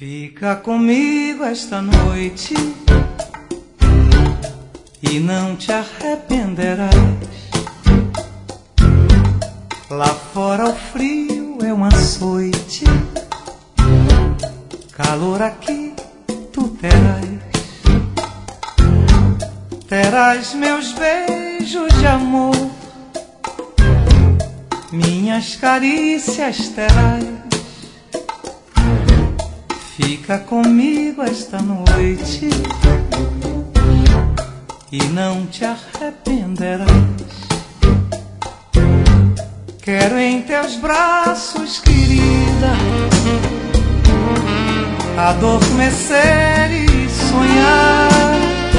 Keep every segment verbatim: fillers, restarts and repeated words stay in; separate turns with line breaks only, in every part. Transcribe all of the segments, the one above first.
Fica comigo esta noite e não te arrependerás. Lá fora o frio é um açoite, calor aqui tu terás. Terás meus beijos de amor, minhas carícias terás. Fica comigo esta noite e não te arrependerás. Quero em teus braços, querida, adormecer e sonhar,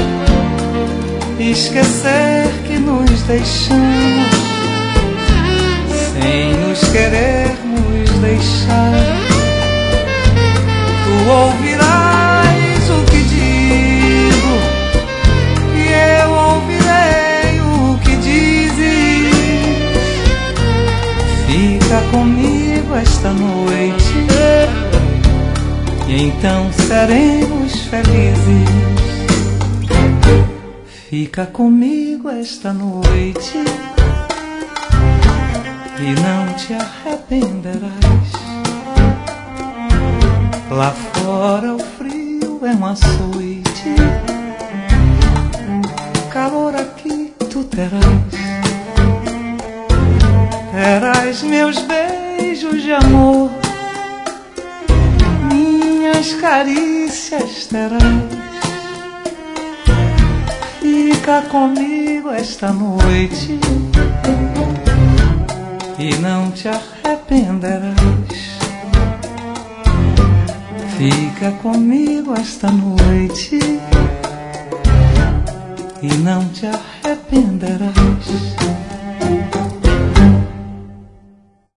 esquecer que nos deixamos sem nos querermos deixar. Tu ouvirás o que digo e eu ouvirei o que dizes. Fica comigo esta noite e então seremos felizes. Fica comigo esta noite e não te arrependerás. Lá fora o frio é um açoite, calor aqui tu terás. Terás meus beijos de amor, minhas carícias terás. Fica comigo esta noite e não te arrependerás. Fica comigo esta noite e não te arrependerás.